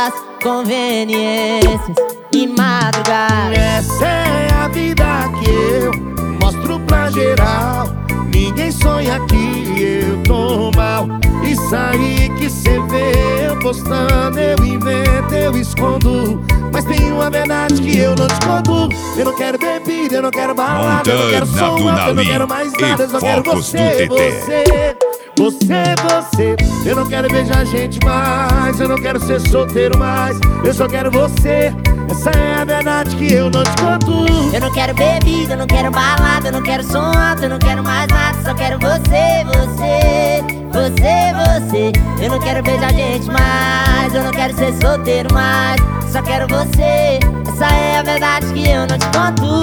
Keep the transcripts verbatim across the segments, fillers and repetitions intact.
faz conveniências de madrugada. Essa é a vida que eu mostro pra geral. Ninguém sonha que eu tô mal. Isso aí que cê vê eu postando, eu invento, eu escondo. Mas tem uma verdade que eu não te conto. Eu não quero bebida, eu não quero balada, eu não quero som alto, eu não quero mais nada, eu só quero você, você. Você, você, eu não quero beijar gente mais, eu não quero ser solteiro mais, eu só quero você. Essa é a verdade que eu não te conto. Eu não quero bebida, eu não quero balada, eu não quero som alto, eu não quero mais nada, só quero você, você, você, você. Eu não quero beijar gente mais, eu não quero ser solteiro mais, só quero você. Essa é a verdade que eu não te conto.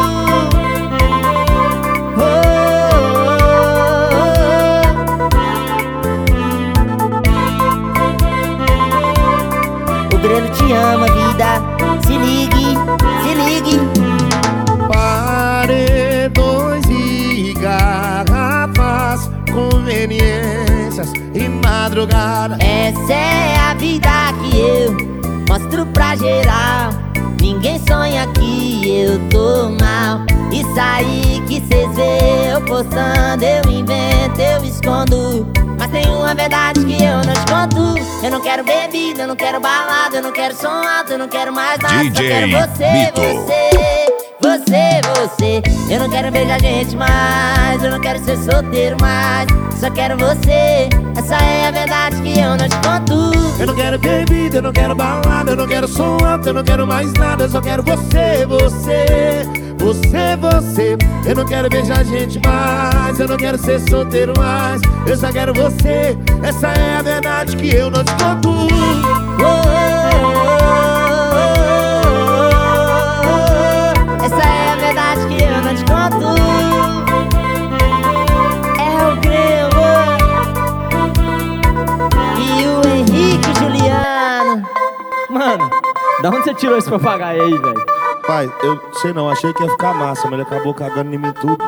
O Grelo te ama, vida. Se ligue, se ligue. Paredões e garrafas, conveniências e madrugada. Essa é a vida que eu mostro pra geral. Ninguém sonha que eu tô mal. Isso aí que cês vê eu postando, eu invento, eu escondo. Mas tem uma verdade que eu não te conto. Eu não quero bebida, eu não quero balada, eu não quero som alto, eu não quero mais nada, D J só quero você, Mito. você, você, você. Eu não quero beijar gente mais, eu não quero ser solteiro mais, só quero você. Essa é a verdade que eu não te conto. Eu não quero bebida, eu não quero balada, eu não quero som alto, eu não quero mais nada, eu só quero você, você, você, você. Eu não quero beijar gente mais, eu não quero ser solteiro mais, eu só quero você. Essa é a verdade que eu não te conto. Oh, oh, oh, oh, oh. Essa é a verdade que eu não te conto. É o Grelo e o Henrique Juliano. Mano, da onde você tirou esse papagaio aí, velho? Pai, eu sei não, achei que ia ficar massa, mas ele acabou cagando em mim tudo.